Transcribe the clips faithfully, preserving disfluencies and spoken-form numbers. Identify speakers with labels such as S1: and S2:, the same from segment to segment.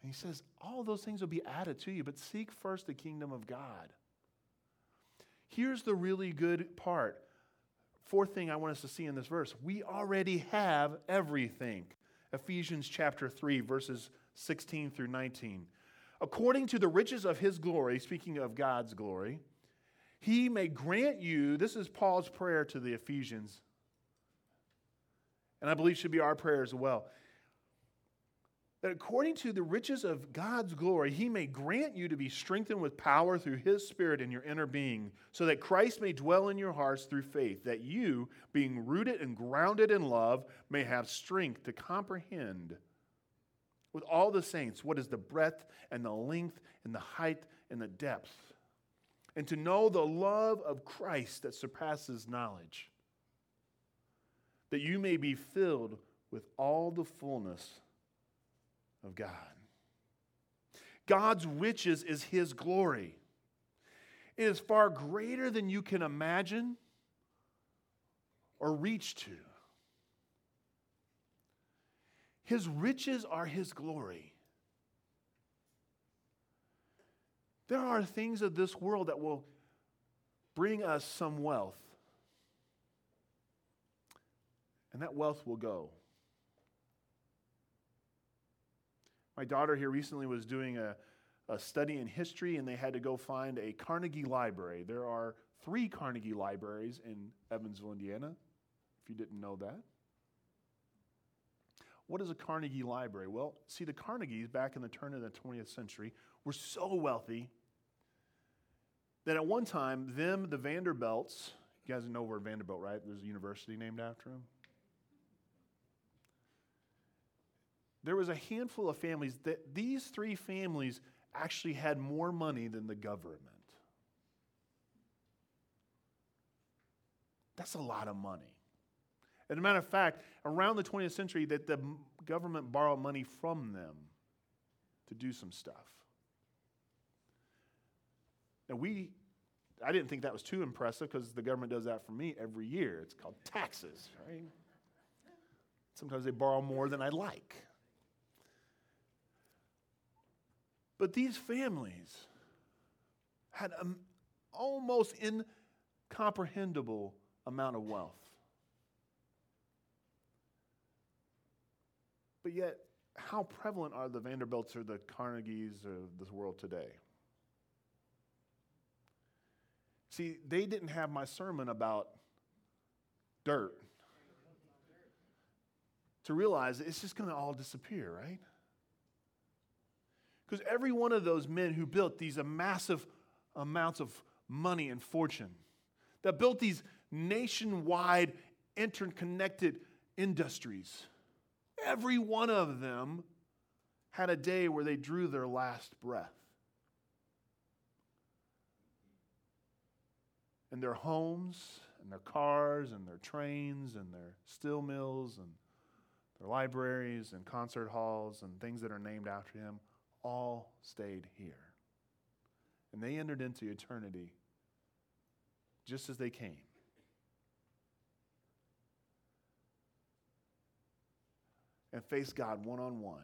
S1: And he says, all those things will be added to you, but seek first the kingdom of God. Here's the really good part. Fourth thing I want us to see in this verse. We already have everything. Ephesians chapter three, verses sixteen through nineteen. According to the riches of his glory, speaking of God's glory, he may grant you, this is Paul's prayer to the Ephesians, and I believe should be our prayer as well, that according to the riches of God's glory, he may grant you to be strengthened with power through his Spirit in your inner being, so that Christ may dwell in your hearts through faith, that you, being rooted and grounded in love, may have strength to comprehend with all the saints what is the breadth and the length and the height and the depth, and to know the love of Christ that surpasses knowledge, that you may be filled with all the fullness of God. God's riches is his glory. It is far greater than you can imagine or reach to. His riches are his glory. There are things of this world that will bring us some wealth, and that wealth will go. My daughter here recently was doing a, a study in history, and they had to go find a Carnegie Library. There are three Carnegie Libraries in Evansville, Indiana, if you didn't know that. What is a Carnegie Library? Well, see, the Carnegies back in the turn of the twentieth century were so wealthy that at one time, them, the Vanderbilts, you guys know where Vanderbilt, right? There's a university named after him. There was a handful of families that these three families actually had more money than the government. That's a lot of money. As a matter of fact, around the twentieth century, that the government borrowed money from them to do some stuff. Now we, I didn't think that was too impressive because the government does that for me every year. It's called taxes, right? Sometimes they borrow more than I like. But these families had an almost incomprehensible amount of wealth. But yet, how prevalent are the Vanderbilts or the Carnegies of this world today? See, they didn't have my sermon about dirt to realize that it's just going to all disappear, right? Because every one of those men who built these massive amounts of money and fortune, that built these nationwide interconnected industries, every one of them had a day where they drew their last breath. And their homes and their cars and their trains and their steel mills and their libraries and concert halls and things that are named after him all stayed here. And they entered into eternity just as they came. And faced God one-on-one.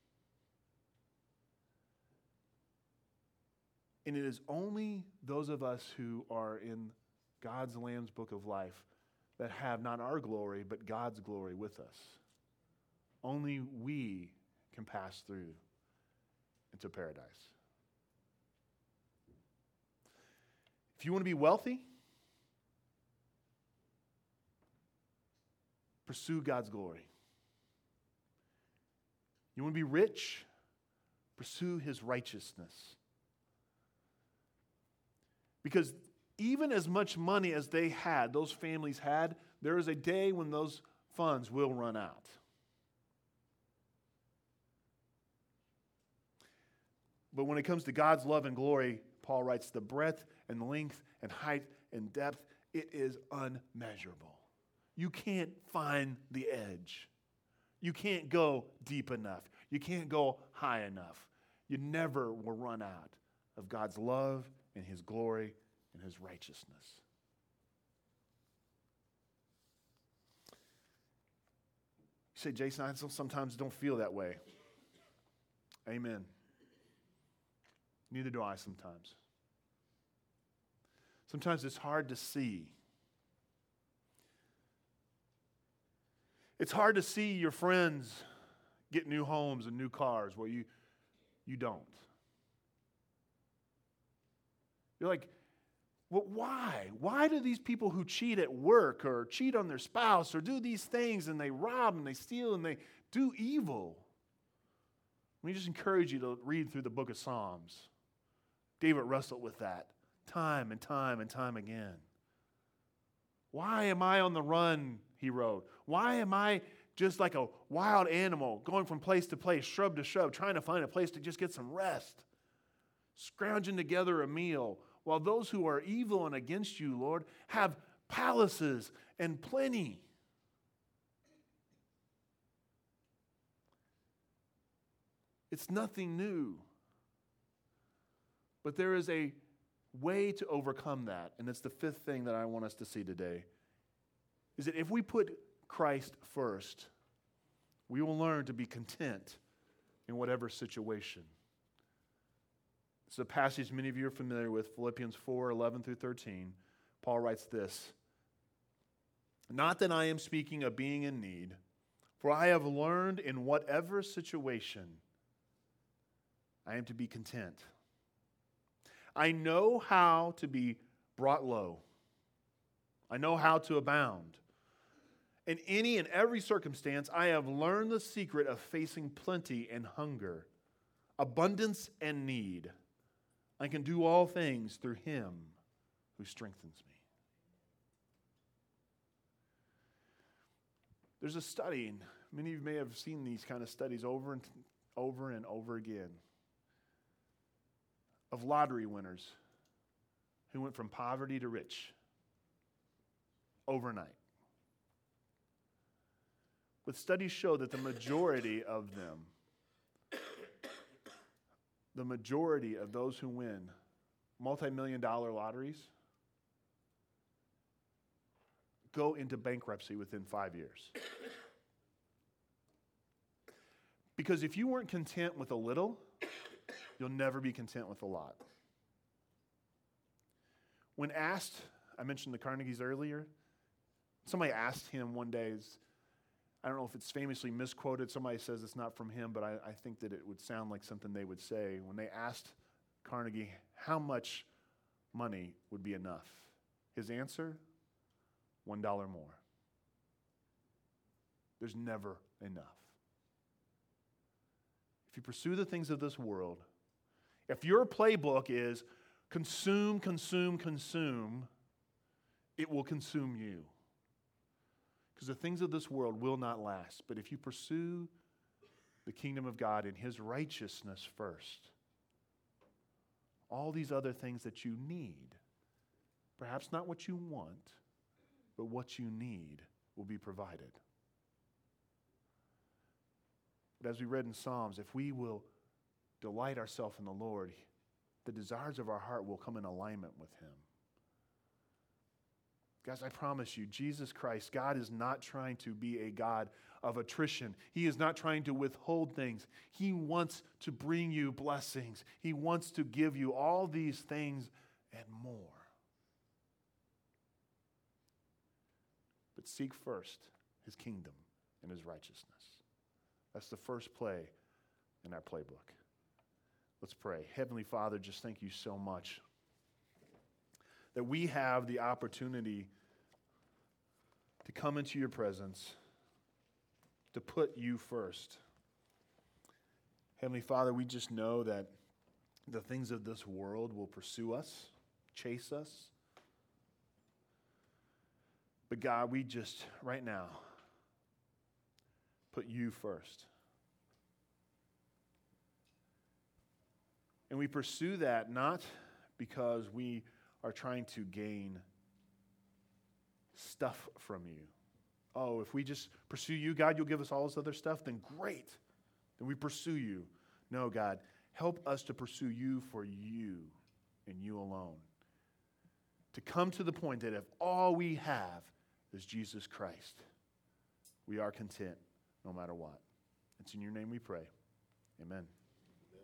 S1: And it is only those of us who are in God's Lamb's book of life that have not our glory, but God's glory with us. Only we can pass through into paradise. If you want to be wealthy, pursue God's glory. You want to be rich? Pursue his righteousness. Because even as much money as they had, those families had, there is a day when those funds will run out. But when it comes to God's love and glory, Paul writes, the breadth and length and height and depth, it is unmeasurable. You can't find the edge. You can't go deep enough. You can't go high enough. You never will run out of God's love and his glory and his righteousness. You say, Jason, I sometimes don't feel that way. Amen. Neither do I sometimes. Sometimes it's hard to see. It's hard to see your friends get new homes and new cars while you, you don't. You're like, well, why? Why do these people who cheat at work or cheat on their spouse or do these things and they rob and they steal and they do evil? Let me just encourage you to read through the book of Psalms. David wrestled with that time and time and time again. Why am I on the run, he wrote. Why am I just like a wild animal going from place to place, shrub to shrub, trying to find a place to just get some rest, scrounging together a meal, while those who are evil and against you, Lord, have palaces and plenty? It's nothing new. But there is a way to overcome that, and it's the fifth thing that I want us to see today, is that if we put Christ first, we will learn to be content in whatever situation. It's a passage many of you are familiar with, Philippians four, eleven through thirteen. Paul writes this, "Not that I am speaking of being in need, for I have learned in whatever situation I am to be content. I know how to be brought low. I know how to abound. In any and every circumstance, I have learned the secret of facing plenty and hunger, abundance and need. I can do all things through Him who strengthens me." There's a study, and many of you may have seen these kind of studies over and over and over again, of lottery winners who went from poverty to rich overnight. But studies show that the majority of them, the majority of those who win multi-million dollar lotteries go into bankruptcy within five years. Because if you weren't content with a little, you'll never be content with a lot. When asked, I mentioned the Carnegies earlier, somebody asked him one day, I don't know if it's famously misquoted, somebody says it's not from him, but I, I think that it would sound like something they would say. When they asked Carnegie how much money would be enough, his answer, one dollar more. There's never enough. If you pursue the things of this world, if your playbook is consume, consume, consume, it will consume you. Because the things of this world will not last. But if you pursue the kingdom of God and His righteousness first, all these other things that you need, perhaps not what you want, but what you need, will be provided. But as we read in Psalms, if we will delight ourselves in the Lord, the desires of our heart will come in alignment with Him. Guys, I promise you, Jesus Christ, God is not trying to be a God of attrition. He is not trying to withhold things. He wants to bring you blessings. He wants to give you all these things and more. But seek first His kingdom and His righteousness. That's the first play in our playbook. Let's pray. Heavenly Father, just thank you so much that we have the opportunity to come into your presence, to put you first. Heavenly Father, we just know that the things of this world will pursue us, chase us. But God, we just, right now, put you first. And we pursue that not because we are trying to gain stuff from you. Oh, if we just pursue you, God, you'll give us all this other stuff, then great. Then we pursue you. No, God, help us to pursue you for you and you alone. To come to the point that if all we have is Jesus Christ, we are content no matter what. It's in your name we pray. Amen.